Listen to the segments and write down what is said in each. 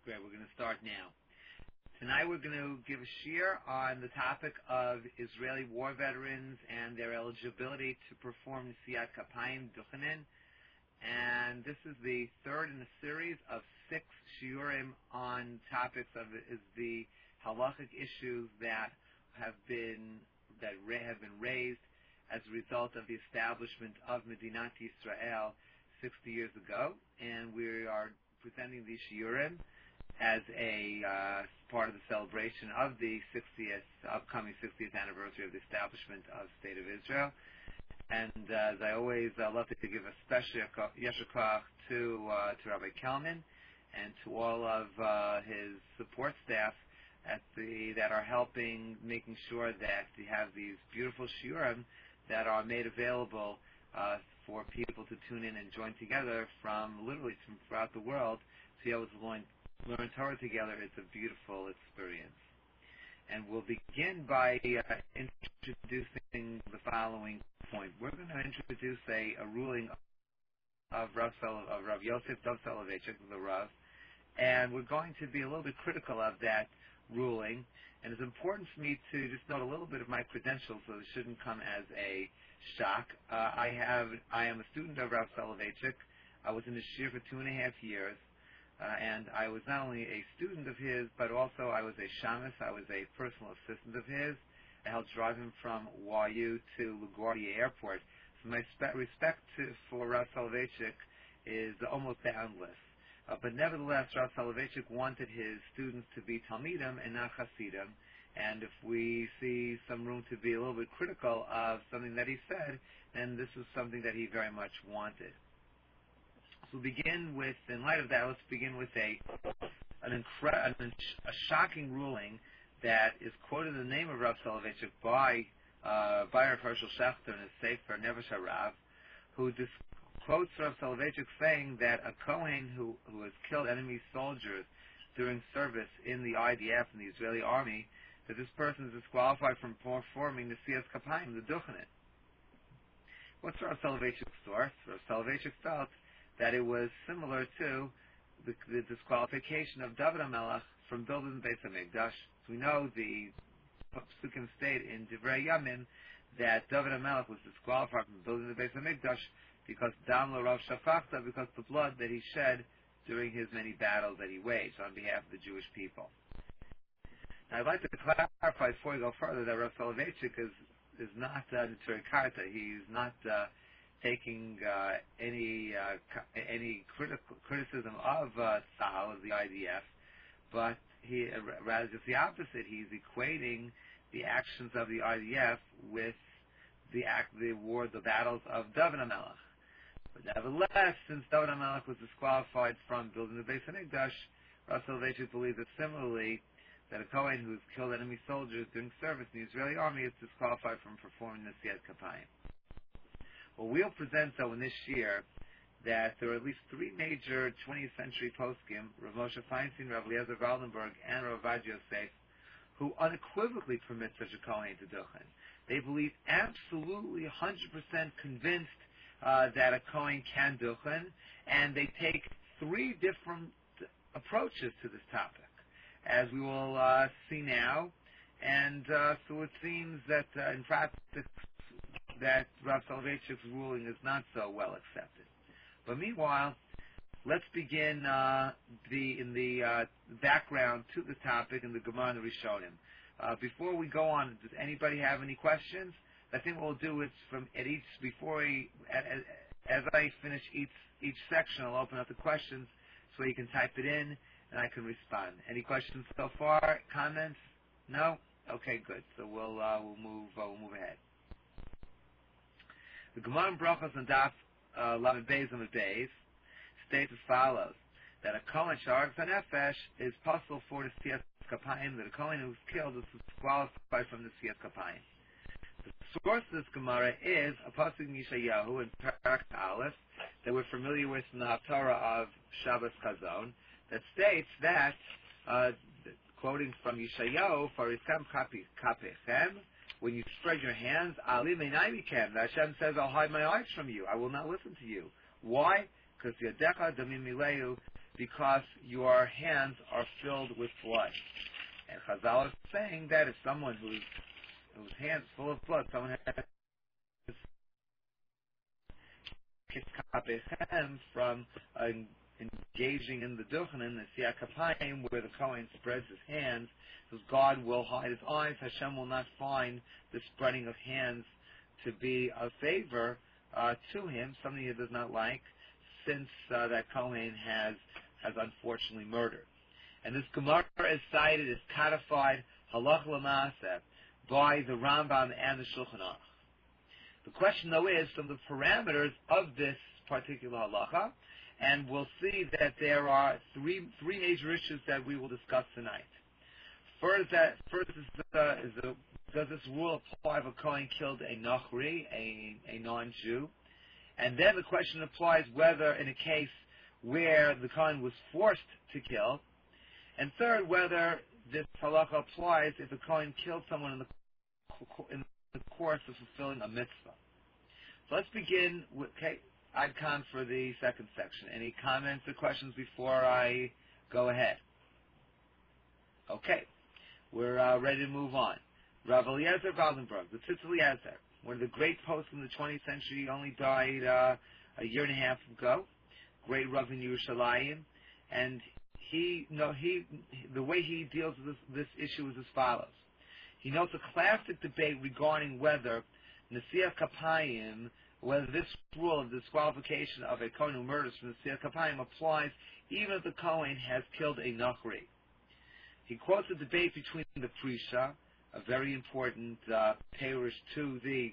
Great, we're going to start now. Tonight we're going to give a shir on the topic of Israeli war veterans and their eligibility to perform Nesiyat Kapayim Duchanin. And this is the third in a series of 6 shiurim on topics of the halachic issues that have been raised as a result of the establishment of Medinat Yisrael 60 years ago. And we are presenting these shiurim as a part of the celebration of the upcoming 60th anniversary of the establishment of the State of Israel. And as I always love to give a special yesher koach to Rabbi Kelman and to all of his support staff that are helping, making sure that we have these beautiful shiurim that are made available for people to tune in and join together from throughout the world to be able to learn Torah together. It's a beautiful experience. And we'll begin by introducing the following point. We're going to introduce a ruling of Rav Yosef Dov Soloveitchik, the Rav, and we're going to be a little bit critical of that ruling. And it's important for me to just note a little bit of my credentials, so it shouldn't come as a shock. I am a student of Rav Soloveitchik. I was in the shir for 2.5 years. And I was not only a student of his, but also I was a shamus. I was a personal assistant of his. I helped drive him from YU to LaGuardia Airport. So my respect for Rav Soloveitchik is almost boundless. But nevertheless, Rav Soloveitchik wanted his students to be Talmidim and not Hasidim. And if we see some room to be a little bit critical of something that he said, then this was something that he very much wanted. So we'll begin with, in light of that, let's begin with a shocking ruling that is quoted in the name of Rav Soloveitchik by Rav Hershel Schachter in his Sefer Nevesh HaRav, who quotes Rav Soloveitchik saying that a Kohen who has killed enemy soldiers during service in the IDF, in the Israeli army, that this person is disqualified from performing the Nesiyat Kapayim, the Duchanin. What's Rav Soloveitchik's source? Rav Soloveitchik felt that it was similar to the disqualification of David HaMelech from building the Beis HaMikdash. So we know the Psukim state in Divrei Yamin that David HaMelech was disqualified from building the Beis HaMikdash because Dam L'Rav Shafachta, because the blood that he shed during his many battles that he waged on behalf of the Jewish people. Now I'd like to clarify before we go further that Rav Soloveitchik is not Neturei Karta. He's not taking any criticism of Tzahal, of the IDF, but he rather just the opposite. He's equating the actions of the IDF with the battles of David HaMelech. But nevertheless, since David HaMelech was disqualified from building the Beis HaMikdash, Rav Soloveitchik believes that similarly, that a Kohen who's killed enemy soldiers during service in the Israeli army is disqualified from performing the Nesiyat Kapayim. Well, we'll present, though, in this year that there are at least 3 major 20th century poskim, Rav Moshe Feinstein, Rav Eliezer Waldenberg, and Rav Ovadia Yosef, who unequivocally permit such a Kohen to Duchen. They believe absolutely 100% convinced that a Kohen can Duchen, and they take 3 different approaches to this topic, as we will see now. And so it seems that in practice, that Rav Soloveitchik's ruling is not so well accepted. But meanwhile, let's begin in the background to the topic in the Gemara and the Rishonim. Before we go on, does anybody have any questions? I think what we'll do is as I finish each section, I'll open up the questions so you can type it in and I can respond. Any questions so far? Comments? No? Okay, good. So we'll move ahead. The Gemara in Brachos and Daf Lamed Beis and Beis states as follows: that a Kohen Sharg Zanefesh is possible for the Nesiyat Kapayim, that a Kohen who's killed is disqualified from the Nesiyat Kapayim. The source of this Gemara is a pasuk in Yeshayahu in Parak Aleph that we're familiar with in the Haftarah of Shabbos Chazon, that states that, quoting from Yeshayahu, Fariskam Kapechem, when you spread your hands, Ali Meinaymikem, Hashem says, I'll hide my eyes from you. I will not listen to you. Why? Because Yadecha Damim Mileu, because your hands are filled with blood. And Chazal is saying that if someone whose hands full of blood, someone has hands from engaging in the duchenin, the siyat kapayim, where the Kohen spreads his hands, because God will hide his eyes, Hashem will not find the spreading of hands to be a favor to him, something he does not like, since that Kohen has unfortunately murdered. And this Gemara is cited, is codified halach l'maaseh by the Rambam and the Shulchan Aruch. The question, though, is from the parameters of this particular halacha, and we'll see that there are three major issues that we will discuss tonight. First does this rule apply if a Kohen killed a Nachri, a non-Jew? And then the question applies whether in a case where the Kohen was forced to kill. And third, whether this halacha applies if the Kohen killed someone in the course of fulfilling a mitzvah. So let's begin with Ad Khan for the second section. Any comments or questions before I go ahead? Okay, we're ready to move on. Rav Eliezer Waldenberg, the Tzitz Eliezer, one of the great poets in the 20th century, only died a year and a half ago. Great Rav in Yerushalayim, and the way he deals with this issue is as follows. He notes a classic debate regarding whether Nesiyah Kapayim, whether this rule of disqualification of a Kohen who murders from Nesiyah Kapayim applies even if the Kohen has killed a Nachri. He quotes a debate between the Prisha, a very important parish to the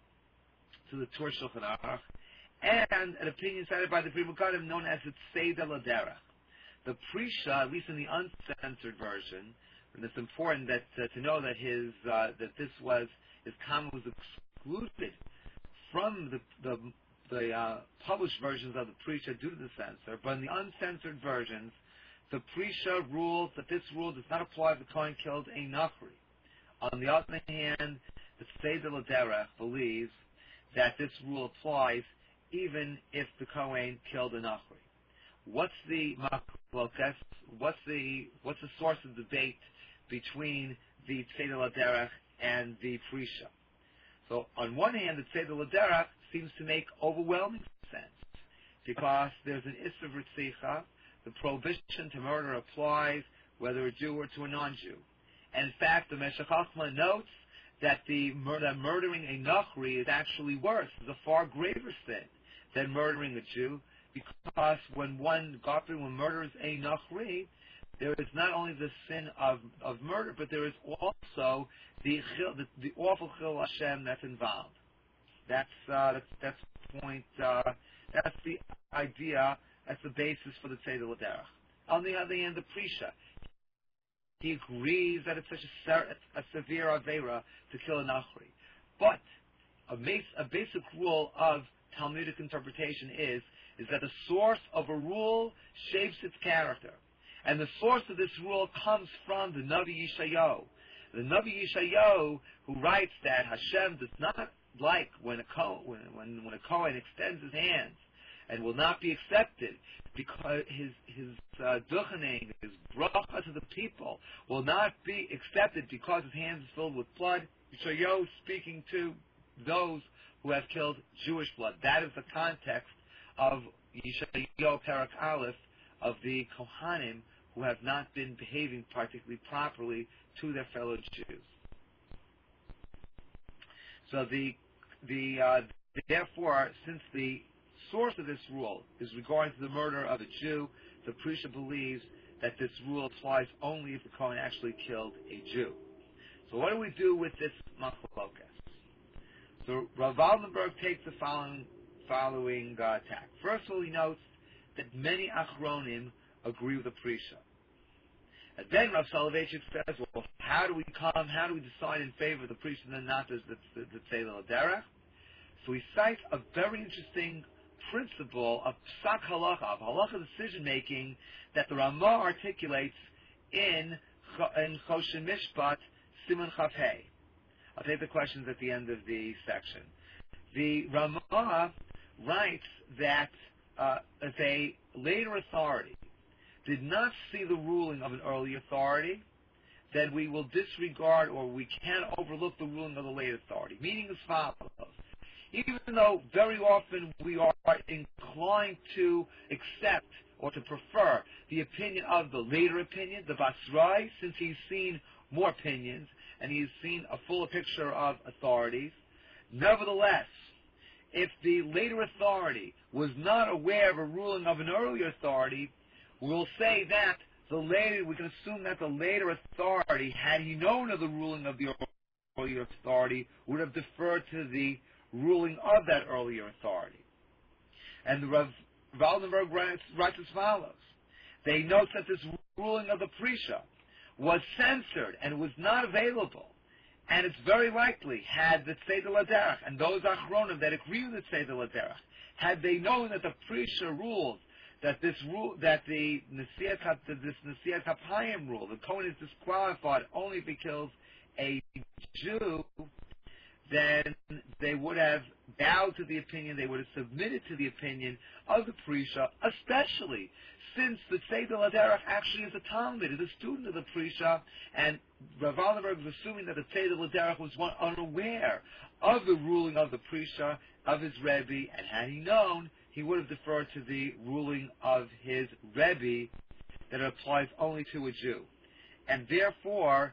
Tur Shulchan Aruch, and an opinion cited by the Pri Megadim known as the Tzedel Aderech. The Prisha, at least in the uncensored version, and it's important that to know that his comment was excluded from the published versions of the Prisha due to the censor, but in the uncensored versions, the Prisha rules that this rule does not apply if the Kohen killed a Nachri. On the other hand, the Tzedel Aderech believes that this rule applies even if the Kohen killed a Nachri. What's the machlokas? What's the source of debate between the Tzedel Aderech and the Prisha? So on one hand, the Tzedel Aderech seems to make overwhelming sense because there's an Isser V'tzicha, the prohibition to murder applies whether a Jew or to a non-Jew. And in fact, the Meshech Chochmah notes that murdering a Nachri is actually worse, is a far greater sin than murdering a Jew, because when one murders a Nachri, there is not only the sin of murder, but there is also the awful chil Hashem that's involved. That's point. That's the idea. That's the basis for the Tzedel Aderech. On the other hand, the Prisha, he agrees that it's such a severe avera to kill a Nachri. But a basic rule of Talmudic interpretation is that the source of a rule shapes its character. And the source of this rule comes from the Navi Yeshayahu. The Navi Yeshayahu, who writes that Hashem does not like when a Kohen extends his hands and will not be accepted because his duchening, his bracha to the people will not be accepted because his hands is filled with blood. Yeshayahu speaking to those who have killed Jewish blood. That is the context of Yeshayahu Parak Aleph, of the Kohanim who have not been behaving particularly properly to their fellow Jews. So therefore, since the source of this rule is regarding to the murder of a Jew, the Prisha believes that this rule applies only if the Kohen actually killed a Jew. So what do we do with this machlokas? So Rav Waldenberg takes the following tack. First of all, he notes that many Achronim agree with the Prisha. And then Rav Soloveitchik says, well, how do we decide in favor of the Prisha and not the Tzedel Aderech? So he cites a very interesting principle of psak halacha, of halacha decision-making, that the Ramah articulates in Choshen Mishpat, Siman Chav Hey. I'll take the questions at the end of the section. The Ramah writes that as a later authority, did not see the ruling of an early authority, then we will disregard or we can overlook the ruling of the late authority. Meaning as follows. Even though very often we are inclined to accept or to prefer the opinion of the later opinion, the Basrai, since he's seen more opinions and he's seen a fuller picture of authorities, nevertheless, if the later authority was not aware of a ruling of an earlier authority, we'll say that we can assume that the later authority, had he known of the ruling of the earlier authority, would have deferred to the ruling of that earlier authority. And the Rav Waldenberg writes as follows. They note that this ruling of the Prisha was censored and was not available. And it's very likely, had the Tzeder Laderech and those Achronim that agree with the Tzeder Laderech, had they known that the Prisha ruled that this Nesiat HaPayim rule, the Kohen is disqualified only if he kills a Jew, then they would have bowed to the opinion, they would have submitted to the opinion of the Prisha, especially since the Tzeder Laderech actually is a Talmud, is a student of the Prisha, and Rav Waldenberg is assuming that the Tzeder Laderech was unaware of the ruling of the Prisha, of his Rebbe, and had he known, he would have deferred to the ruling of his Rebbe that it applies only to a Jew. And therefore,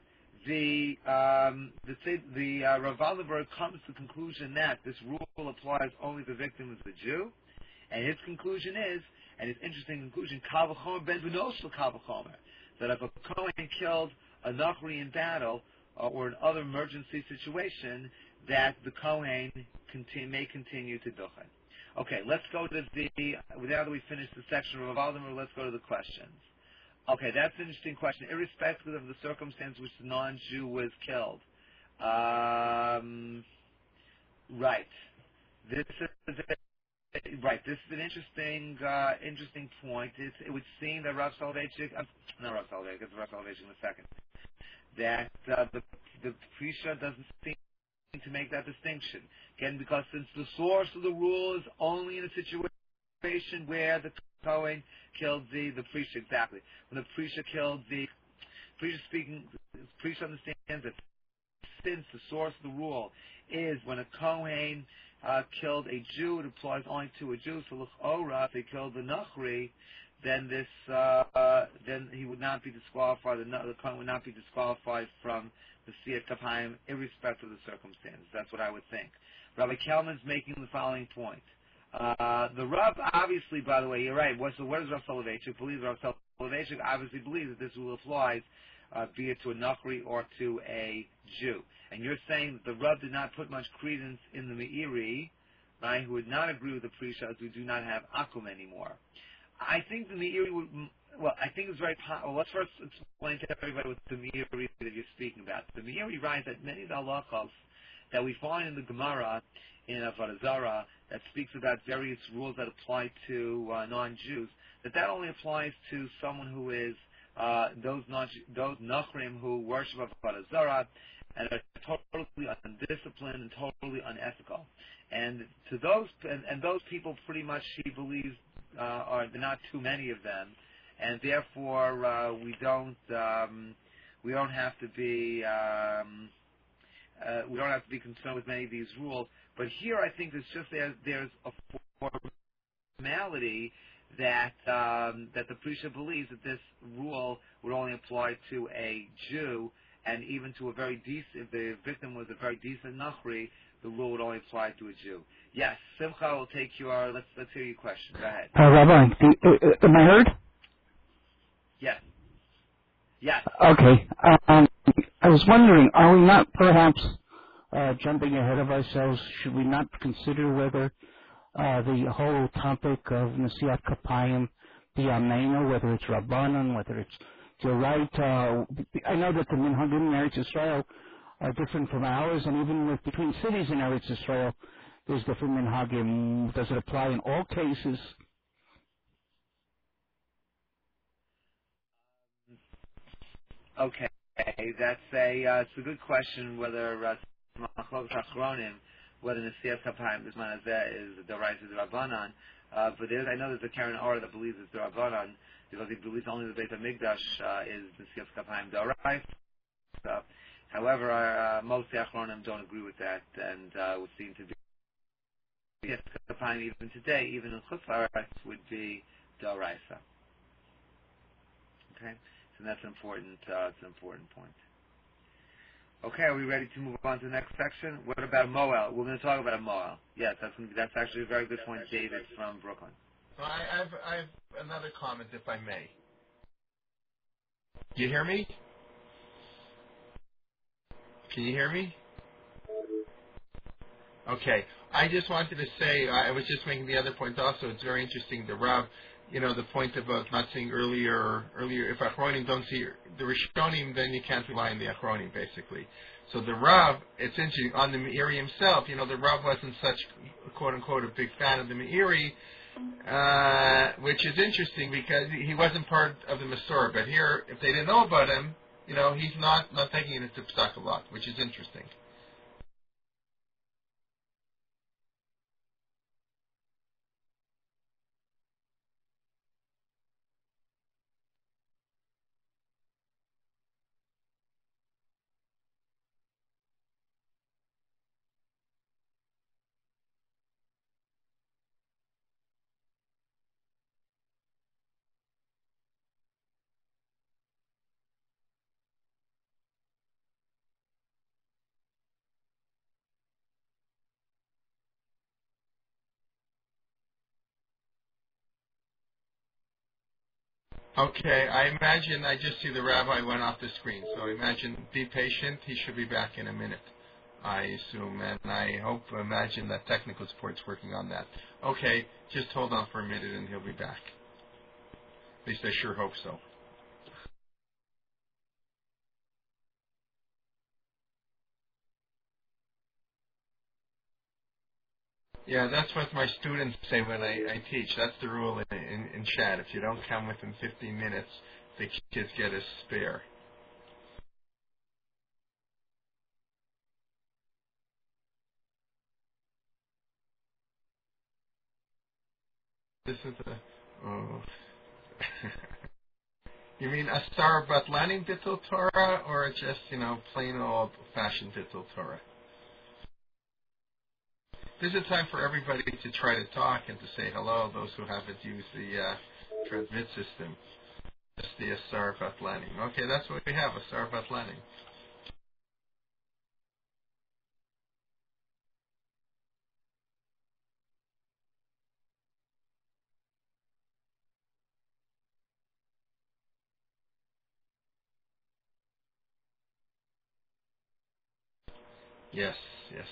Rav Waldenberg comes to the conclusion that this rule applies only to the victim as a Jew, and his conclusion is, and his interesting conclusion, Kal v'chomer ben b'nos Kal v'chomer, that if a Kohen killed a Nachri in battle or in other emergency situation, that the Kohen may continue to duchen. Okay, let's go to now that we finished the section of Rav Waldenberg, let's go to the questions. Okay, that's an interesting question. Irrespective of the circumstance which the non-Jew was killed. Right. This is an interesting point. It would seem that Rav Soloveitchik, not Rav Soloveitchik, it's Rav Soloveitchik in a second, that the Prisha doesn't seem to make that distinction. Again, because since the source of the rule is only in a situation where the Kohen killed the Prisha, exactly. When the Prisha killed the Prisha understands that since the source of the rule is when a Kohen killed a Jew, it applies only to a Jew. So l'chora, if they killed the Nachri, then then he would not be disqualified. The Kohen would not be disqualified from the Siyat Kapayim, irrespective of the circumstances. That's what I would think. Rabbi Kelman's making the following point. The Rav, obviously, by the way, you're right. So what does Rav Soloveitchik believe? Rav Soloveitchik obviously believes that this rule applies, be it to a Nachri or to a Jew. And you're saying that the Rav did not put much credence in the Meiri, right, who would not agree with the Prisha, as we do not have Akum anymore. I think the Meiri would, I think it's very possible. Let's first explain to everybody what the Meiri that you're speaking about. The Meiri writes that many of the halachos that we find in the Gemara, in Avodah Zarah, that speaks about various rules that apply to non-Jews, that only applies to someone who is those Nachrim who worship Avodah Zarah and are totally undisciplined and totally unethical. And to those people, pretty much he believes are not too many of them, and therefore we don't have to be concerned with many of these rules. But here, I think it's just there's a formality that the Prisha believes that this rule would only apply to a Jew, and even to a very decent, if the victim was a very decent Nachri, the rule would only apply to a Jew. Yes, Simcha will take let's hear your question. Go ahead. Rabbi, am I heard? Yes. Yes. Okay. I was wondering, are we not perhaps jumping ahead of ourselves? Should we not consider whether the whole topic of Nesiat Kapayim be Ameinu, whether it's Rabbanan, whether it's you're right. I know that the minhagim in Eretz Yisrael are different from ours, and even between cities in Eretz Yisrael, there's different minhagim. Does it apply in all cases? Okay, it's a good question. Whether Machlokes Achronim, whether Nesias Kapayim Bisman Hazeh is the right of the Rabbanan. But I know there's a Karen Or that believes it's the Rabbanan, because he believes only the Beit HaMikdash is Nesias Kapayim Dorais. However, most Achronim don't agree with that, and would seem to be Nesias Kapayim even today, even in Chutz La'aretz, would be Doraisa. Okay, so that's important. It's an important point. Okay, are we ready to move on to the next section? What about Moel? We're going to talk about a Moel. Yes, that's actually a very good point, David from Brooklyn. So I have another comment, if I may. You hear me? Can you hear me? Okay. I just wanted to say, I was just making the other point also. It's very interesting. The Rav, the point about not seeing earlier, if Achronim don't see the Rishonim, then you can't rely on the Achronim, basically. So the Rav, it's interesting, on the Meiri himself, the Rav wasn't such, quote-unquote, a big fan of the Meiri, which is interesting because he wasn't part of the Masorah. But here, if they didn't know about him, he's not taking it into Psak a lot, which is interesting. Okay, I imagine I just see the rabbi went off the screen. So imagine, be patient. He should be back in a minute, I assume. And I imagine that technical support's working on that. Okay, just hold on for a minute and he'll be back. At least I sure hope so. Yeah, that's what my students say when I teach. That's the rule in chat. If you don't come within 15 minutes, the kids get a spare. This is oh. You mean Asar Batlanim Bittul Torah, or just, plain old-fashioned Bittul Torah? This is a time for everybody to try to talk and to say hello, those who haven't used the transmit system. Just the Asar Batlanim. Okay, that's what we have, Asar Batlanim. Yes, yes.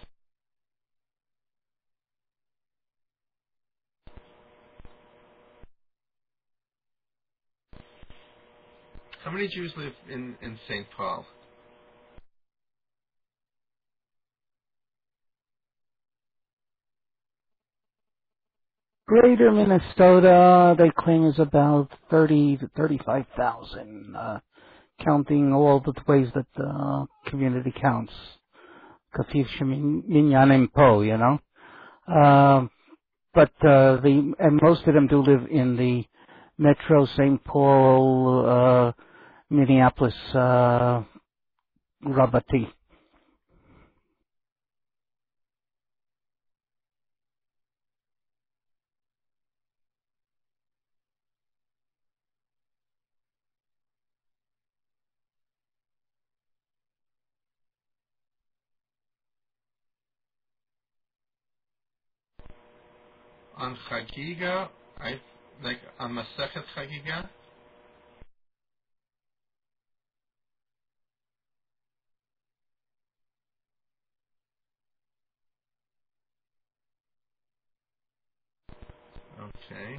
How many Jews live in St. Paul? Greater Minnesota, they claim, is about 30 to 35,000, counting all the ways that the community counts. Kafif Minyanim Po, But and most of them do live in the Metro, St. Paul, Minneapolis, Rabati. On Chagiga, on Masechet Chagiga? Okay.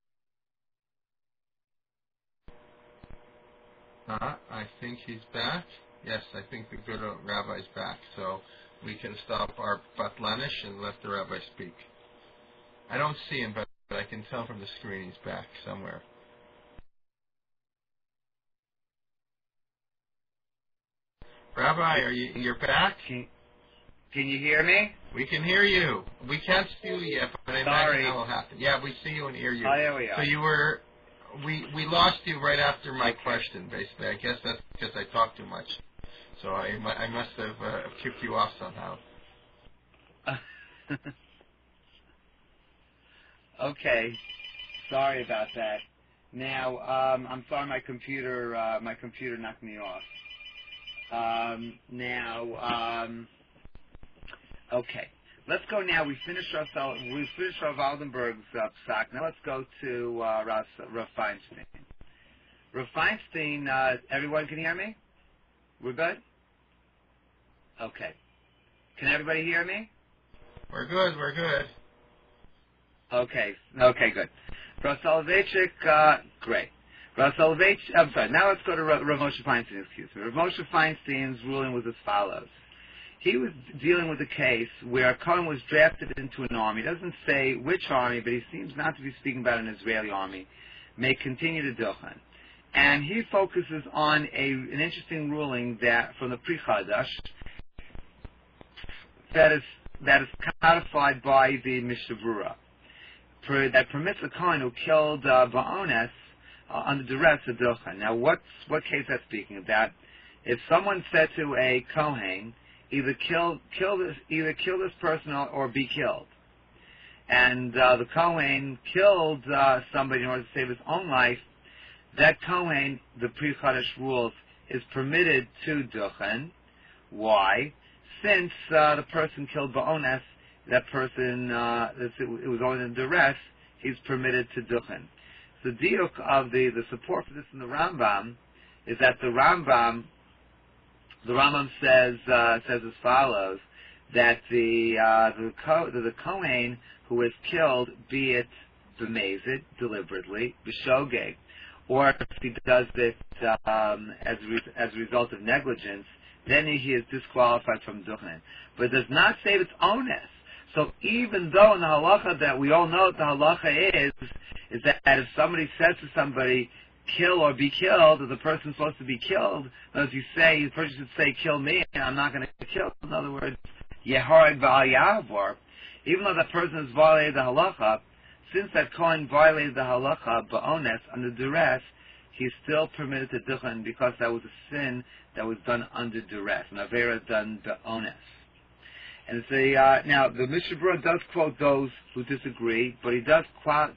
I think he's back. Yes, I think the good rabbi's back. So we can stop our Batlanish and let the rabbi speak. I don't see him, but I can tell from the screen he's back somewhere. Rabbi, you're back? Can you hear me? We can hear you. We can't see you yet, but I imagine that will happen. Yeah, we see you and hear you. Oh, there we are. So you were, we lost you right after my question, basically. I guess that's because I talked too much. So I must have kicked you off somehow. Okay. Sorry about that. Now, I'm sorry my computer knocked me off. Okay. Let's go now. We finished Rav Waldenberg's psak. Now let's go to Rav Feinstein. Rav Feinstein, everyone can hear me? We're good? Okay. Can everybody hear me? We're good. Okay, good. Rav Soloveitchik, great. Rav Soloveitchik, I'm sorry, now let's go to Rav Moshe Feinstein, excuse me. Rav Moshe Feinstein's ruling was as follows. He was dealing with a case where a Kohen was drafted into an army. He doesn't say which army, but he seems not to be speaking about an Israeli army. May continue to Duchen. And he focuses on an interesting ruling that from the Pri Chadash that is codified by the Mishnah Berurah that permits a Kohen who killed Ba'ones under duress to Duchen. Now, what case that's speaking about? If someone said to a Kohen, either kill this person or be killed, and the Kohen killed somebody in order to save his own life, that Kohen, the Pri Chadash rules, is permitted to Duchen. Why? Since the person killed Ba'ones, that person, it was only in duress, he's permitted to Duchen. The diuk of the support for this in the Rambam is that the Rambam says as follows, that the Kohen who is killed, be it b'mezid, deliberately, b'shogeg, or if he does it as a result of negligence, then he is disqualified from Duchen. But it does not say it's onus. So even though in the halacha that we all know what the halacha is that if somebody says to somebody, kill or be killed, or the person's supposed to be killed, as you say, the person should say, kill me, and I'm not going to kill. In other words, yehareg v'al ya'avor. Even though that person has violated the halacha, since that Kohen violated the halacha, ba'ones, under duress, he's still permitted to duchen because that was a sin that was done under duress, an avera done ba'ones. And now the Mishnah Berurah does quote those who disagree, but he does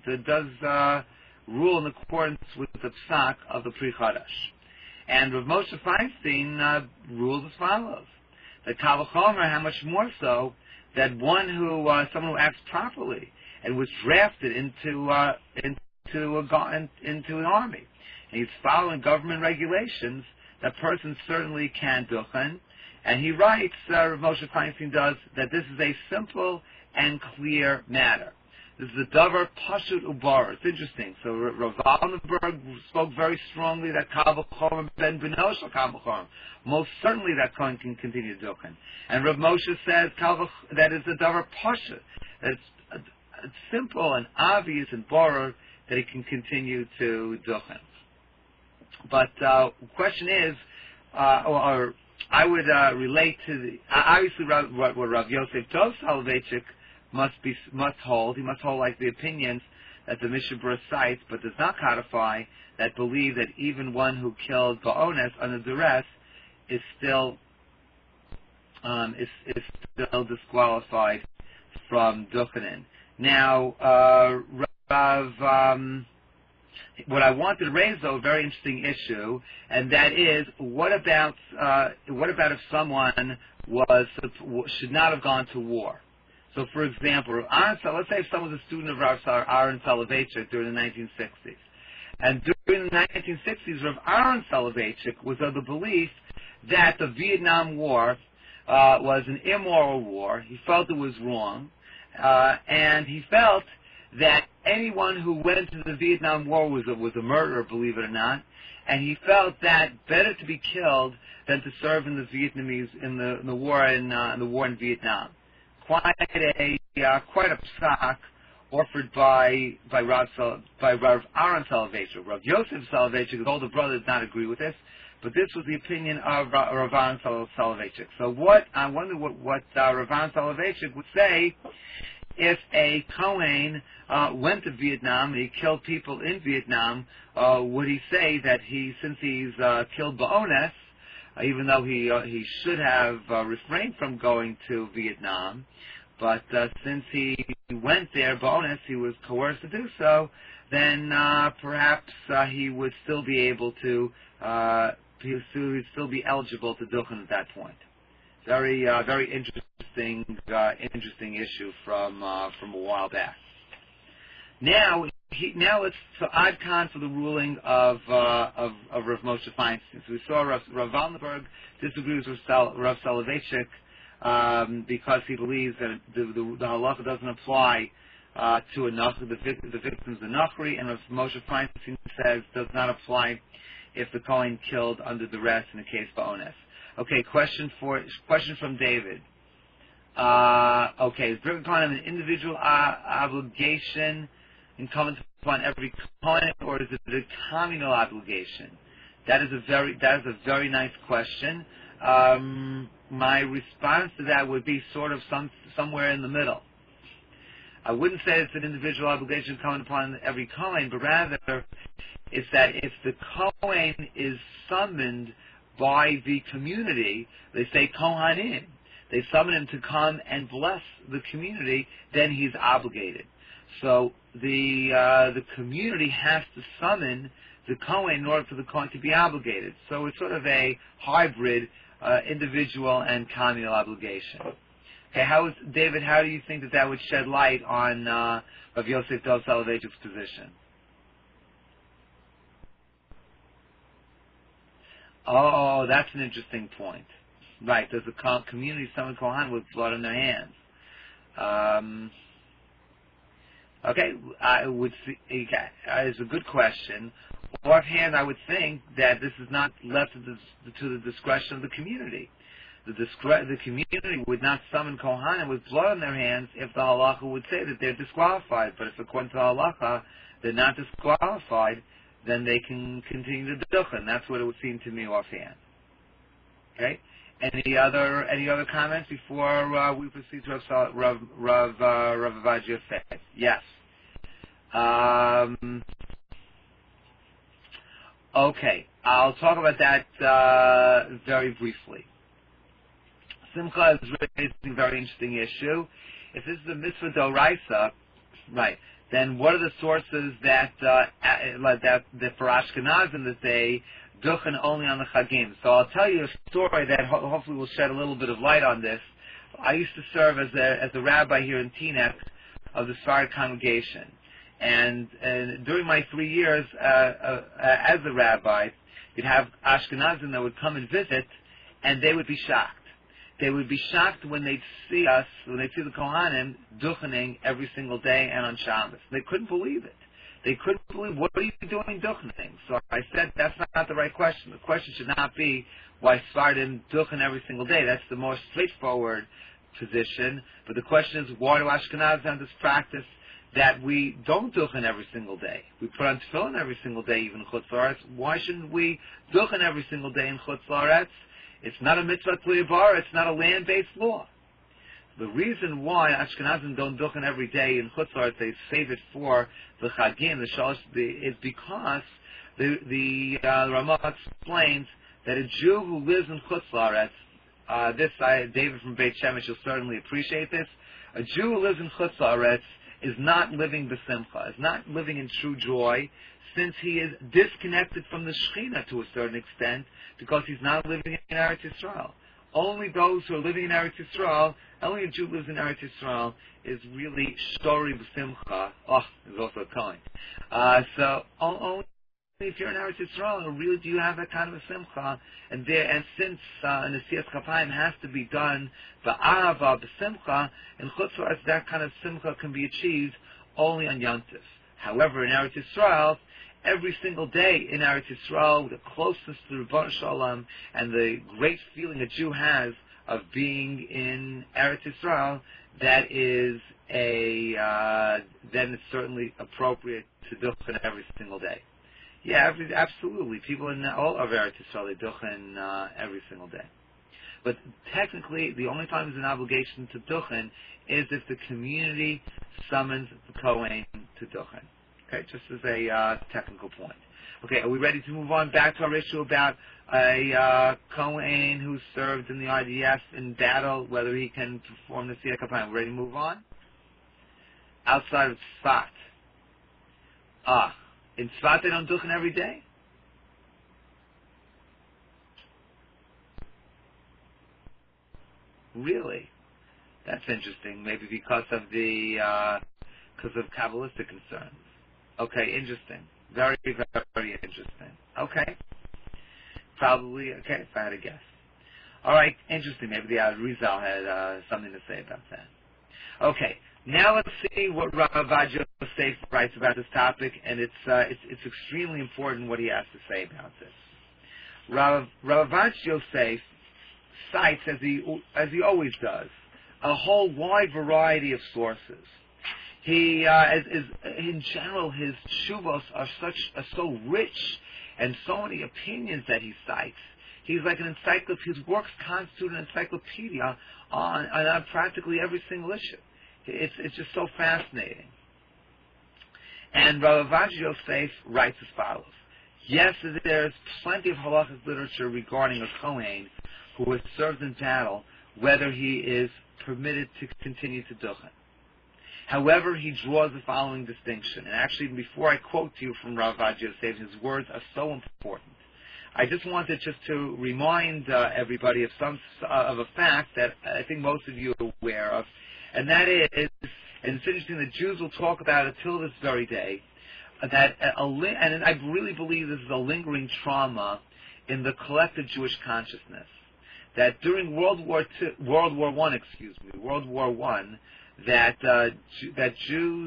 rule in accordance with the psak of the Pri Chadash. And Rav Moshe Feinstein rules as follows: that Kal V'chomer, how much more so that someone who acts properly and was drafted into an army, and he's following government regulations, that person certainly can duchen. And he writes, Rav Moshe Feinstein does, that this is a simple and clear matter. This is a davar pashut ubar. It's interesting. So Rav Waldenberg spoke very strongly that Kal V'chomer ben b'no shel Kal V'chomer. Most certainly that Kohen can continue duchen. And Rav Moshe says that is a davar pashut. That it's simple and obvious and borer that he can continue to duchen. But the question is, I would relate to obviously what Rav Yosef Tov Soloveitchik must hold. He must hold like the opinions that the Mishnah Berurah cites, but does not codify, that believe that even one who killed Ba'ones under duress is still disqualified from duchenin. Now, what I wanted to raise, though, a very interesting issue, and that is, what about if someone should not have gone to war? So, for example, let's say if someone was a student of Rav Aaron Soloveitchik during the 1960s, and during the 1960s, Rav Aaron Soloveitchik was of the belief that the Vietnam War was an immoral war. He felt it was wrong, and he felt that anyone who went into the Vietnam War was a murderer, believe it or not, and he felt that better to be killed than to serve in the Vietnamese in the war in Vietnam. Quite a psak, offered by Rav Aaron Soloveitchik. Rav Yosef Soloveitchik, his older brother, did not agree with this, but this was the opinion of Rav Aaron Soloveitchik. So I wonder what Rav Aaron Soloveitchik would say if a Kohen went to Vietnam and he killed people in Vietnam. Would he say that since he's killed ba'ones, even though he should have refrained from going to Vietnam, but since he went there ba'ones, he was coerced to do so, then perhaps he would still be able to, he would still be eligible to duchen at that point. Very interesting issue from a while back. Now Ad Khan for the ruling of Rav Moshe Feinstein. So we saw Rav Wallenberg disagrees with Rav Soloveitchik because he believes that the halacha doesn't apply to a nachri, the victim's a nachri, and Rav Moshe Feinstein says does not apply if the Kohen killed under duress in a case ba'ones. Okay, question from David. Is Birkat Kohanim an individual obligation incumbent upon every Kohen, or is it a communal obligation? That is a very nice question. My response to that would be sort of somewhere in the middle. I wouldn't say it's an individual obligation incumbent upon every Kohen, but rather it's that if the Kohen is summoned by the community, they say Kohanim, they summon him to come and bless the community, then he's obligated. So the community has to summon the Kohen in order for the Kohen to be obligated. So it's sort of a hybrid individual and communal obligation. Okay, David, how do you think that would shed light on Rav Yosef Dov Soloveitchik's position? Oh, that's an interesting point. Right, does the community summon Kohan with blood on their hands? I would see. It's a good question. Offhand, I would think that this is not left to the discretion of the community. The community would not summon Kohanim with blood on their hands if the halacha would say that they're disqualified. But if according to the halacha they're not disqualified, then they can continue to duchen. That's what it would seem to me offhand. Okay. Any other comments before we proceed to Rav Avad Yosef? Yes. Okay, I'll talk about that very briefly. Simcha is raising a very interesting issue. If this is a mitzvah d'oraisa, right, then what are the sources that for Ashkenazim that they duchen only on the Chagim? So I'll tell you a story that hopefully will shed a little bit of light on this. I used to serve as a rabbi here in Teaneck of the Sephardic congregation, and during my 3 years as a rabbi, you'd have Ashkenazim that would come and visit, and they would be shocked. They would be shocked when they'd see us, when they'd see the Kohanim duchening every single day and on Shabbos. They couldn't believe it. They couldn't believe, what are you doing duchening? So I said, that's not the right question. The question should not be why Sephardim duchen every single day. That's the more straightforward position. But the question is, why do Ashkenazim have this practice that we don't duchen every single day? We put on tefillin every single day, even in Chutz La'aretz. Why shouldn't we duchen every single day in Chutz La'aretz? It's not a mitzvah tliyah, it's not a land-based law. The reason why Ashkenazim don't duchen every day in Chutz La'aretz, they save it for the Chagim, the Shalosh, is because the Ramah explains that a Jew who lives in Chutz La'aretz, David from Beit Shemesh will certainly appreciate this. A Jew who lives in Chutz La'aretz is not living b'simcha, is not living in true joy, since he is disconnected from the Shekhinah to a certain extent, because he's not living in Eretz Yisrael. Only those who are living in Eretz Yisrael, only a Jew who lives in Eretz Yisrael is really shtori b'simcha. Oh, there's also a Kohen. So only if you're in Eretz Yisrael, really do you have that kind of a simcha. And since Nesiyas Chapayim has to be done ba'ava b'simcha, in Chutz La'aretz that kind of simcha can be achieved only on Yom Tov. However, in Eretz Yisrael, every single day in Eretz Yisrael, with the closeness to Rebbeinu Shalom and the great feeling a Jew has of being in Eretz Yisrael, that is then it's certainly appropriate to duchen every single day. Yeah, absolutely. People in all of Eretz Yisrael, they duchen every single day. But technically, the only time there's an obligation to duchen is if the community summons the Kohen to duchen. Okay, just as a technical point. Okay, are we ready to move on back to our issue about a Kohen who served in the IDF in battle, whether he can perform the Siyat Kapayim? Ready to move on? Outside of Tzfat. In Tzfat they don't duchen every day? Really? That's interesting. Maybe because of Kabbalistic concerns. Okay, interesting. Very, very interesting. Okay. Probably, okay, if I had to guess. All right, interesting. Maybe the Rizal had something to say about that. Okay, now let's see what Rav Ovadia Yosef writes about this topic, and it's extremely important what he has to say about this. Rav Ovadia Yosef cites, as he always does, a whole wide variety of sources. He, in general, his shuvos are so rich, and so many opinions that he cites. He's like an encyclopedia. His works constitute an encyclopedia on practically every single issue. It's just so fascinating. And Rav Ovadia Yosef writes as follows: yes, there's plenty of halachic literature regarding a Kohen who has served in battle, whether he is permitted to continue to duchen. However, he draws the following distinction. And actually, before I quote to you from Rav Ovadia Yosef, his words are so important. I just wanted to remind everybody of a fact that I think most of you are aware of, and that is, and it's interesting that Jews will talk about it till this very day, that and I really believe this is a lingering trauma in the collective Jewish consciousness, that during World War I, that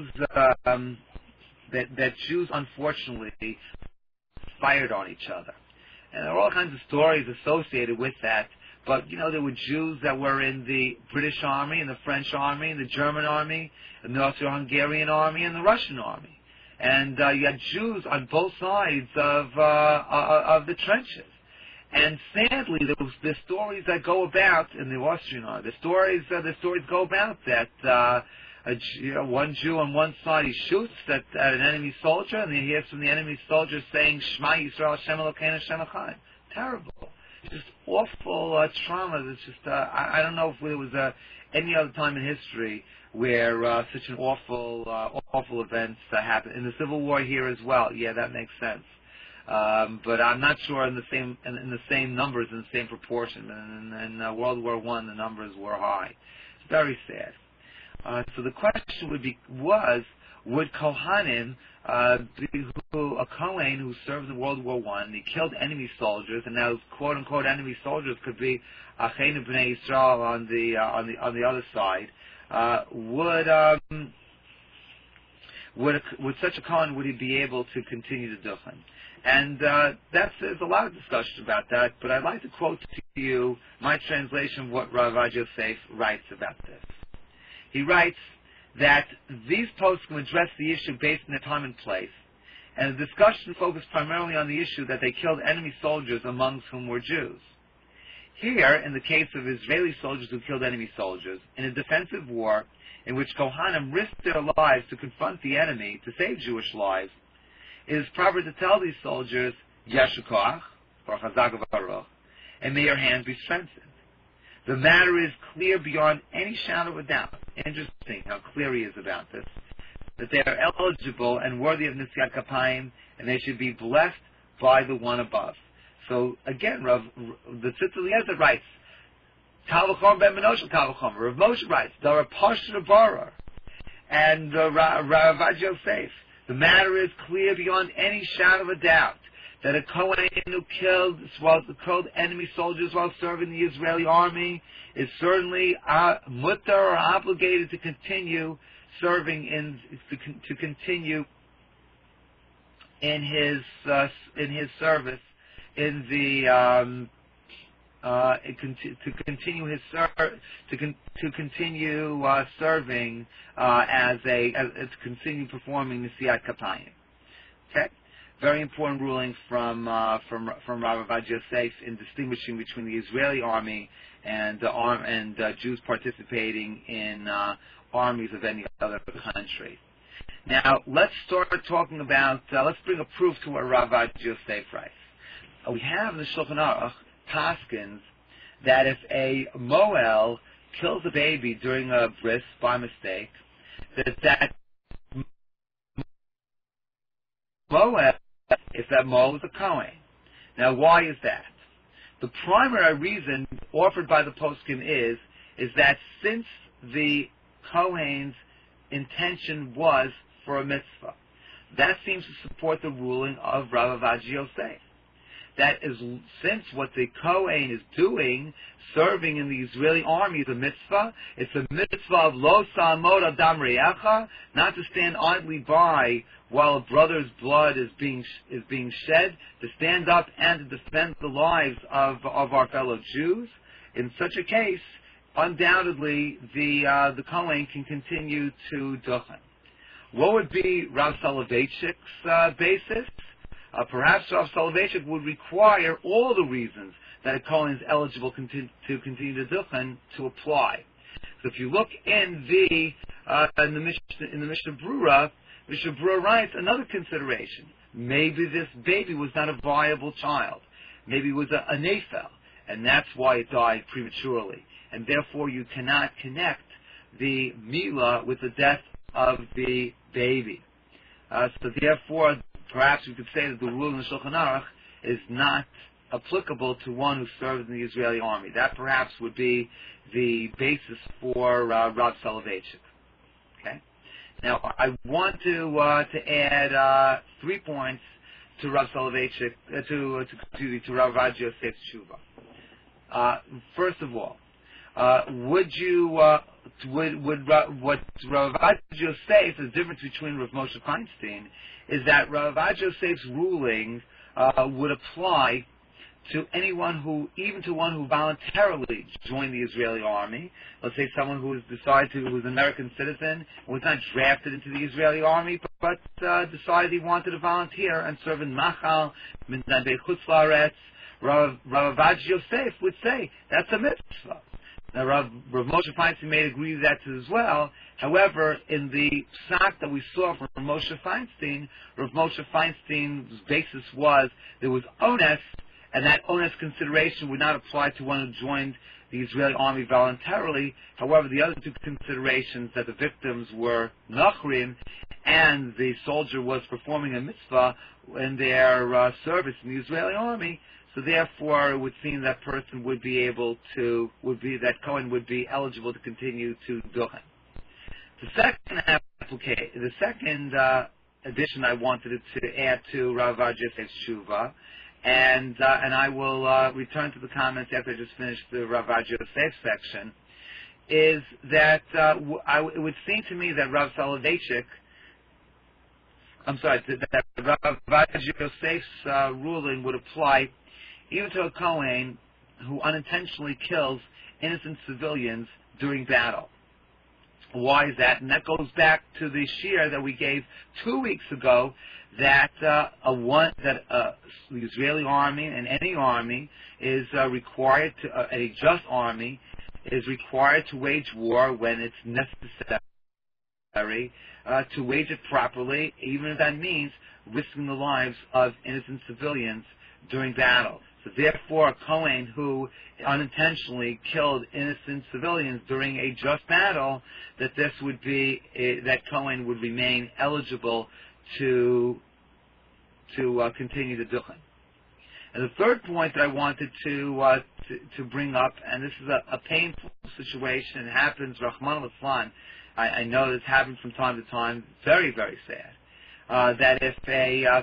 Jews unfortunately fired on each other, and there are all kinds of stories associated with that. But there were Jews that were in the British Army, and the French Army, and the German Army, and the Austro-Hungarian Army, and the Russian Army, and you had Jews on both sides of the trenches. And sadly, there's stories that go about in the Austrian Army. The stories go about that one Jew on one side, he shoots at an enemy soldier, and he hears from the enemy soldier saying, "Shema Yisrael, Hashem Elokeinu, Hashem Echad." Terrible. It's just awful trauma. It's just I don't know if there was any other time in history where such an awful events happened. In the Civil War here as well. Yeah, that makes sense. But I'm not sure in the same numbers, in the same proportion. And in World War I, the numbers were high. It's very sad. So the question would Kohanim a Kohen who served in World War I, and he killed enemy soldiers, and now quote unquote enemy soldiers could be Achenu Bnei Yisrael on the other side. Would such a Kohen, would he be able to continue to duchen? And there's a lot of discussion about that, but I'd like to quote to you my translation of what Rav Ovadia Yosef writes about this. He writes that these poskim address the issue based on their time and place, and the discussion focused primarily on the issue that they killed enemy soldiers, amongst whom were Jews. Here, in the case of Israeli soldiers who killed enemy soldiers, in a defensive war in which Kohanim risked their lives to confront the enemy to save Jewish lives, it is proper to tell these soldiers, Yasher Koach, or Chazak v'Baruch, and may your hands be strengthened. The matter is clear beyond any shadow of a doubt. Interesting how clear he is about this. That they are eligible and worthy of Nesiat Kapayim, and they should be blessed by the one above. So again, the Tzitz Eliezer writes, Kal v'chomer ben Menoshel Kal v'chomer. Rav Moshe writes, Dara Pashta Barar, and Rav Ovadia Yosef. The matter is clear beyond any shadow of a doubt that a Kohen who killed enemy soldiers while serving the Israeli army is certainly mutter or obligated to continue serving to continue in his service in to continue his to continue serving to continue performing Nesiat Kapayim. Okay, very important ruling from Rav Ovadia Yosef in distinguishing between the Israeli army and Jews participating in armies of any other country. Now let's start talking about. Let's bring a proof to what Rav Ovadia Yosef writes. We have in the Shulchan Aruch Paskins that if a Moel kills a baby during a bris by mistake, that Moel, if that Moel is a Kohen. Now, why is that? The primary reason offered by the poskim is that since the Kohen's intention was for a mitzvah, that seems to support the ruling of Rav Ovadia Yosef. That is, since what the Kohen is doing, serving in the Israeli army, is a mitzvah. It's a mitzvah of lo sa'amod adam re'echa, not to stand idly by while a brother's blood is being shed, to stand up and to defend the lives of our fellow Jews. In such a case, undoubtedly the Kohen can continue to duchen. What would be Rav Soloveitchik's basis? Perhaps Rav Soloveitchik would require all the reasons that a Kohen is eligible to continue to duchen to apply. So if you look in the Mishnah Brura, Mishnah Brura writes another consideration. Maybe this baby was not a viable child. Maybe it was a nefel, and that's why it died prematurely. And therefore you cannot connect the milah with the death of the baby. So therefore, perhaps we could say that the rule in the Shulchan Aruch is not applicable to one who served in the Israeli army. That perhaps would be the basis for Rav Soloveitchik. Okay. Now I want to add 3 points to Rav Soloveitchik to Rav Ovadia Yosef's tshuva. First of all, would what Rav Ovadia Yosef, the difference between Rav Moshe Feinstein, is that Rav Ovadia Yosef's ruling would apply to anyone even to one who voluntarily joined the Israeli army. Let's say someone who's an American citizen, was not drafted into the Israeli army, but decided he wanted to volunteer and serve in Machal, Mindan Chutz La'aretz. Rav Ovadia Yosef would say that's a mitzvah. Now, Rav Moshe Feinstein may agree with that as well. However, in the psak that we saw from Moshe Feinstein, Rav Moshe Feinstein's basis was there was onus, and that onus consideration would not apply to one who joined the Israeli army voluntarily. However, the other two considerations, that the victims were nachrim and the soldier was performing a mitzvah in their service in the Israeli army, so therefore it would seem that person that Kohen would be eligible to continue to duchen. The second addition I wanted to add to Rav Ovadia Yosef's tshuva, and I will return to the comments after I just finish the Rav Ovadia Yosef section, is that it would seem to me that Rav Soloveitchik, that Rav Ovadia Yosef's ruling would apply even to a Kohen who unintentionally kills innocent civilians during battle. Why is that? And that goes back to the shiur that we gave 2 weeks ago, that the Israeli army and any army is required to, a just army is required to wage war when it's necessary to wage it properly, even if that means risking the lives of innocent civilians during battle. So therefore, a Kohen who unintentionally killed innocent civilians during a just battle, that Kohen would remain eligible to continue the duchen. And the third point that I wanted to bring up, and this is a painful situation, it happens, Rahman al-Islam, I know this happens from time to time, very, very sad, that if a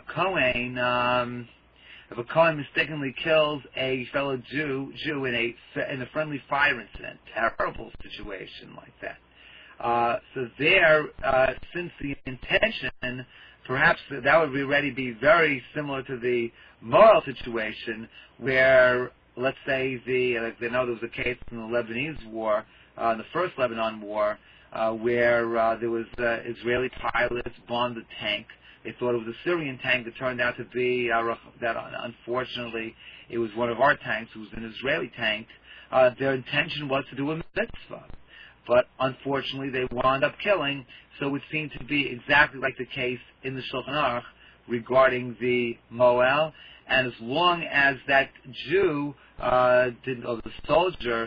Kohen mistakenly kills a fellow Jew in a friendly fire incident, terrible situation like that. So there, since the intention, perhaps that would already be very similar to the moral situation, where let's say like they know there was a case in the Lebanese war, the first Lebanon war, where there was Israeli pilots bombed a tank. They thought it was a Syrian tank. It turned out to be that unfortunately it was one of our tanks. It was an Israeli tank. Their intention was to do a mitzvah, but unfortunately they wound up killing. So it seemed to be exactly like the case in the Shulchan Aruch regarding the Moel. And as long as that Jew or the soldier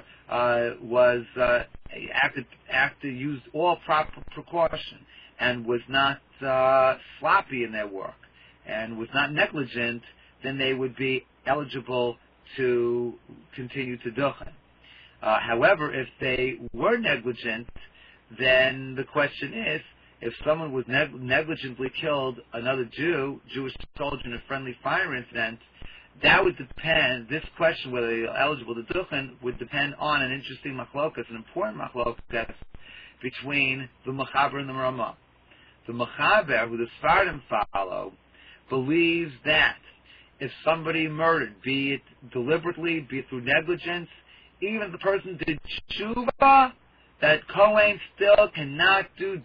used all proper precaution and was not sloppy in their work and was not negligent, then they would be eligible to continue to duchen. However, if they were negligent, then the question is, if someone was negligently killed another Jewish soldier in a friendly fire incident, that would depend, this question, whether they're eligible to duchen, would depend on an interesting machlokas, an important machlokas, between the Mechaber and the Ramah. The Mechaber, who the Sfardim follow, believes that if somebody murdered, be it deliberately, be it through negligence, even if the person did tshuva, that Kohen still cannot duchen.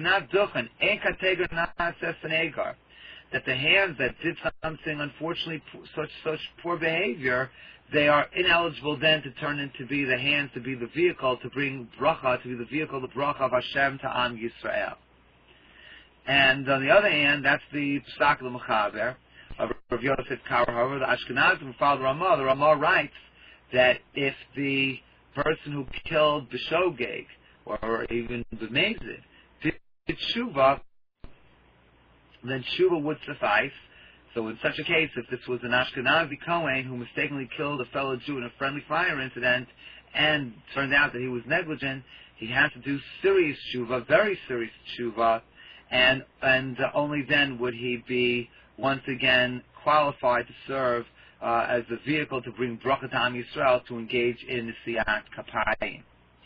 That the hands that did something, unfortunately, such poor behavior, they are ineligible then to turn into be the hands, to be the vehicle, to bring bracha, to be the vehicle, the bracha of Hashem to Am Yisrael. And on the other hand, that's the Psak of the Mechaber of Rav Yosef Karahova, the Ashkenazim who follow the Ramah writes that if the person who killed B'Shogeg, or even B'Mezid, did tshuva, then tshuva would suffice. So in such a case, if this was an Ashkenazi Kohen who mistakenly killed a fellow Jew in a friendly fire incident, and turned out that he was negligent, he had to do serious tshuva, very serious tshuva, and only then would he be once again qualified to serve as a vehicle to bring bracha to Am Yisrael, to engage in Nesiat Kapayim.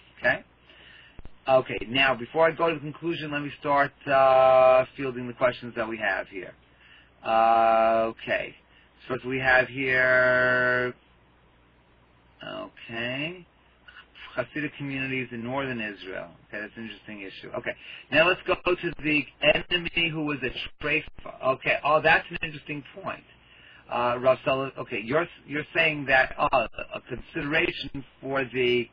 Okay, now before I go to the conclusion, let me start fielding the questions that we have here. Okay, so we have here, Hasidic communities in northern Israel. Okay, that's an interesting issue. Okay, now let's go to the enemy who was a treifa. Okay, that's an interesting point. Rav Sullivan, okay, you're saying that a consideration for the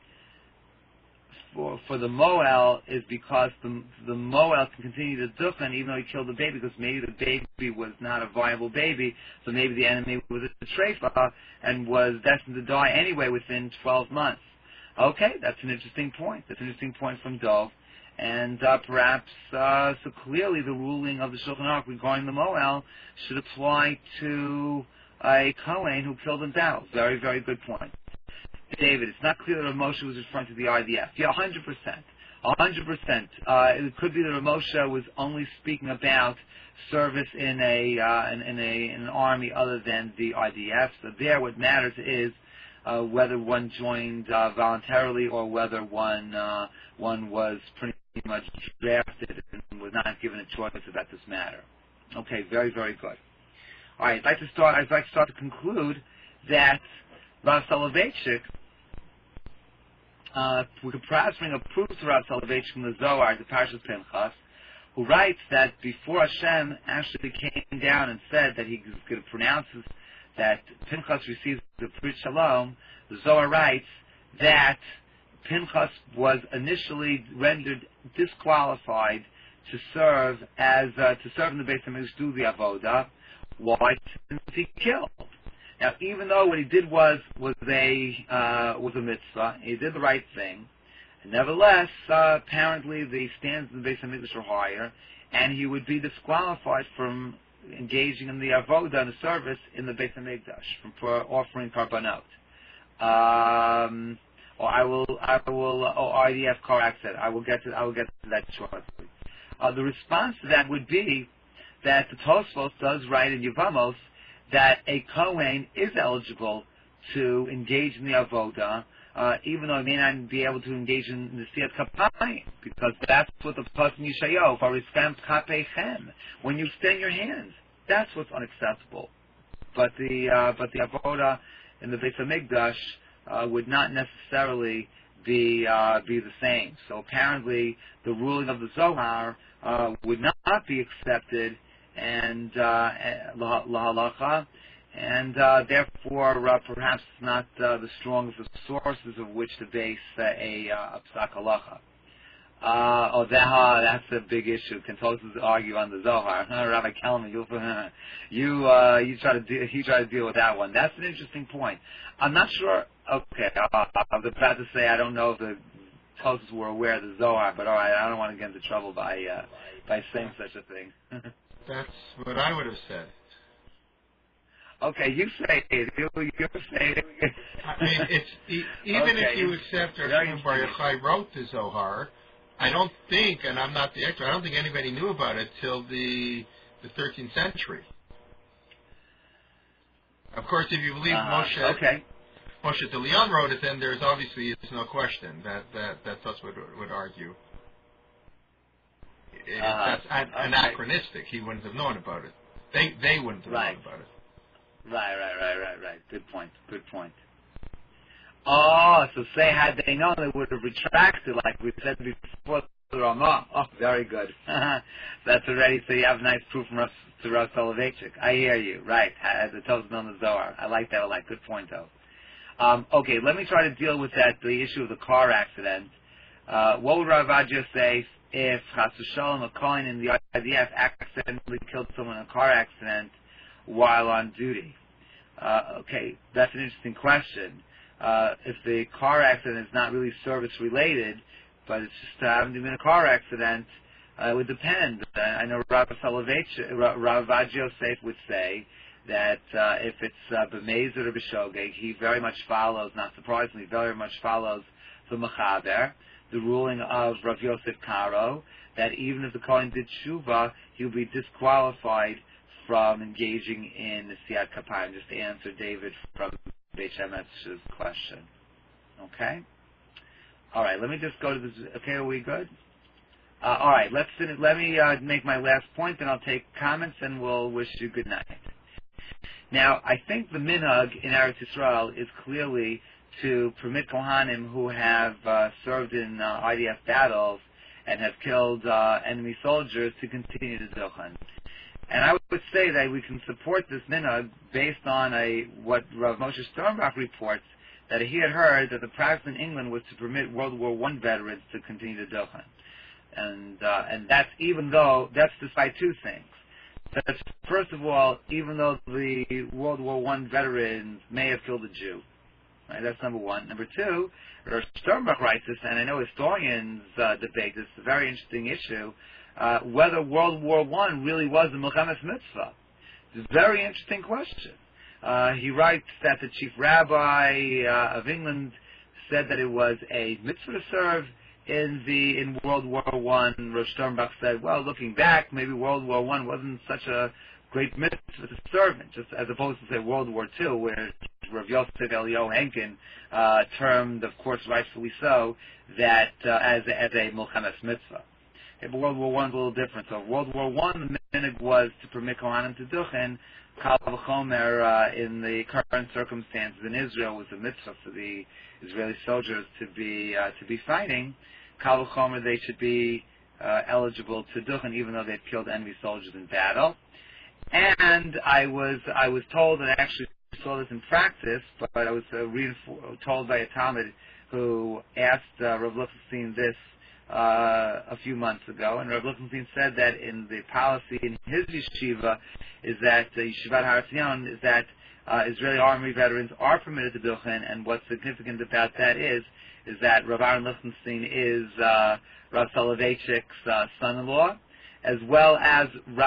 Moel is because the Moel can continue to duchen even though he killed the baby, because maybe the baby was not a viable baby, so maybe the enemy was a treifa and was destined to die anyway within 12 months. Okay, that's an interesting point. That's an interesting point from Dov. And perhaps, so clearly the ruling of the Shulchan Aruch regarding the Moel should apply to a Kohen who killed in battle. Very, very good point. David, it's not clear that Moshe was referring to the IDF. Yeah, 100%. 100%. It could be that Moshe was only speaking about service in an army other than the IDF. So there, what matters is whether one joined voluntarily or whether one was pretty much drafted and was not given a choice about this matter. Okay, very, very good. All right, I'd like to start to conclude that Rav Soloveitchik, we could perhaps bring a proof to Rav Soloveitchik from the Zohar, the Parshas Pinchas, who writes that before Hashem actually came down and said that he was going to pronounce that Pinchas receives the Brit Shalom, the Zohar writes that Pinchas was initially rendered disqualified to serve in the Beis Hamikdash, do the avoda. Why? Since he killed. Now, even though what he did was a mitzvah, he did the right thing. Nevertheless, apparently the standards in the Beis Hamikdash are higher, and he would be disqualified from engaging in the avoda and the service in the Beis Hamikdash for offering karbanot. IDF Korak said. I will get to that shortly. The response to that would be that the Tosfos does write in Yevamos that a Kohen is eligible to engage in the avoda, even though he may not be able to engage in the Nesiat Kapayim, because that's what the Pasuk Yeshayahu, Variskem Kapechem, when you extend your hands, that's what's unacceptable. But the avoda in the Beis Hamikdash would not necessarily be the same. So apparently, the ruling of the Zohar would not be accepted, and lahalacha, and therefore perhaps not the strongest of sources of which to base a psak halacha. That's a big issue. Can Tosfos argue on the Zohar? Rabbi Kelman, you try to deal with that one. That's an interesting point. I'm not sure. Okay, I was about to say I don't know if the Tosfos were aware of the Zohar, but all right, I don't want to get into trouble by saying such a thing. That's what I would have said. Okay, you say it. You say it. I mean, it's even if you accept Rav Shimon Bar Yochai wrote the Zohar, I don't think, and I'm not the expert, I don't think anybody knew about it till the 13th century. Of course, if you believe Moshe de Leon wrote it, then there's obviously no question that Tosfos would argue. That's anachronistic. He wouldn't have known about it. They wouldn't have known about it. Right. Good point. Oh, so say had they known, they would have retracted, like we said before the Ramah. Oh, very good. That's already, so you have nice proof from Rav Soloveitchik. I hear you. Right. As the Tosfos on the Zohar. I like that. Good point, though. Okay, let me try to deal with the issue of the car accident. What would Rav Adia say if Chas v'Shalom, a Kohen in the IDF, accidentally killed someone in a car accident while on duty? Okay, that's an interesting question. If the car accident is not really service-related, but it's just having to be in a car accident, it would depend. I know Rav Adia Yosef would say that if it's b'mezer or b'shogeg, he very much follows, not surprisingly, very much follows the Mechaber, the ruling of Rav Yosef Karo, that even if the Kohen did tshuva, he would be disqualified from engaging in Nesiyat Kapayim, just to answer David from Beit Shemesh's question. Okay? All right, let me just go to this. Okay, are we good? All right, let me make my last point, then I'll take comments, and we'll wish you good night. Now, I think the minhag in Eretz Yisrael is clearly to permit Kohanim who have served in IDF battles and have killed enemy soldiers to continue to duchen. And I would say that we can support this minhag based on what Rav Moshe Sternbach reports, that he had heard that the practice in England was to permit World War I veterans to continue to duchen. And that's that's despite two things. That's, first of all, even though the World War I veterans may have killed a Jew. Right, that's number one. Number two, Rav Sternbach writes this, and I know historians debate this, a very interesting issue, whether World War I really was a Milchemes Mitzvah. It's a very interesting question. He writes that the chief rabbi of England said that it was a mitzvah to serve in World War I. Rav Sternbach said, well, looking back, maybe World War I wasn't such a great mitzvah to serve in, just as opposed to, say, World War II, where Rav Yosef Eliyahu Henkin termed, of course, rightfully so, that as a Milchemes Mitzvah. But World War I is a little different. So World War I, the minhag was to permit Kohanim to duchen. Kal v'chomer, in the current circumstances in Israel, was a mitzvah for the Israeli soldiers to be fighting. Kal v'chomer, they should be eligible to duchen, even though they've killed enemy soldiers in battle. And I was told, and I actually saw this in practice, but I was told by a Talmud who asked Rav Lichtenstein this a few months ago, and Rav Lichtenstein said that in the policy in his yeshiva is that Yeshivat Har Etzion is that Israeli army veterans are permitted to duchen, and what's significant about that is that Rav Aaron Lichtenstein is Rav Soloveitchik's son-in-law, as well as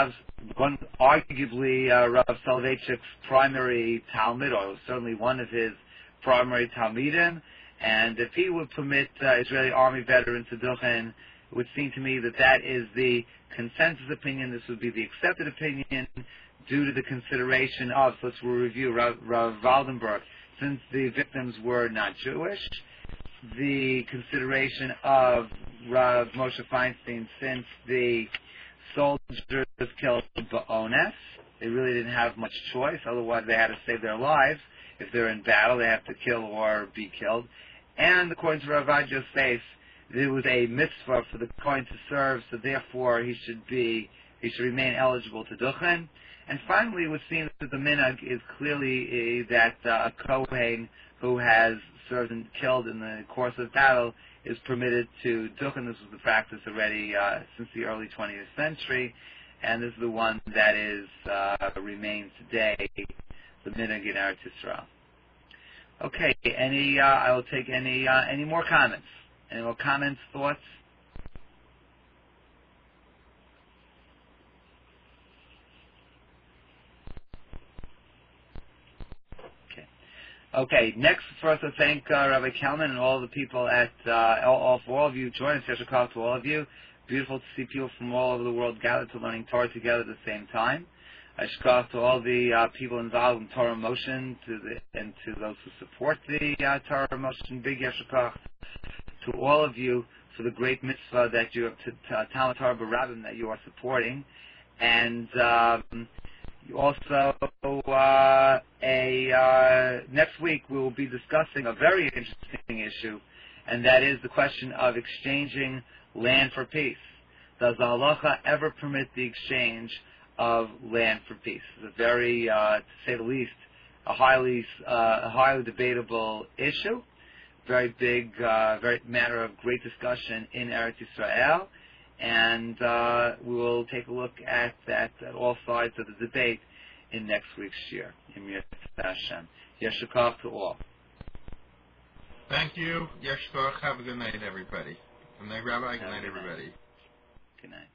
arguably Rav Soloveitchik's primary Talmud, or certainly one of his primary Talmidim. And if he would permit Israeli army veterans to duchen, it would seem to me that is the consensus opinion. This would be the accepted opinion due to the consideration of, so let's review Rav Waldenberg, since the victims were not Jewish, the consideration of Rav Moshe Feinstein, since the soldiers killed ba'ones, they really didn't have much choice, otherwise they had to save their lives. if they're in battle, they have to kill or be killed. And according to Rav Yosef, there was a mitzvah for the Kohen to serve, so therefore he should remain eligible to duchen. And finally, it would seem that the minhag is clearly that a Kohen who has served and killed in the course of battle is permitted to duchen. This was the practice already since the early 20th century, and this is the one that is remains today, the minhag in Eretz Yisrael. Okay, I will take any more comments. Any more comments, thoughts? Okay, next, first I thank Rabbi Kalman and all the people at, for all of you joining us. Yasher Koach to all of you. Beautiful to see people from all over the world gathered to learning Torah together at the same time. Yasher Koach to all the people involved in Torah Motion and to those who support the Torah Motion. Big Yasher Koach to all of you for the great mitzvah that you have, Talmud Torah B'Rabim, that you are supporting. And also, next week we will be discussing a very interesting issue, and that is the question of exchanging land for peace. Does the halacha ever permit the exchange of land for peace? It's a very, to say the least, a highly debatable issue. Very big, very matter of great discussion in Eretz Yisrael. And we will take a look at that, at all sides of the debate in next week's year. In Hashem. Yasher Koach to all. Thank you. Yasher Koach. Have a good night, everybody. Good night, Rabbi. Good night, everybody. Good night.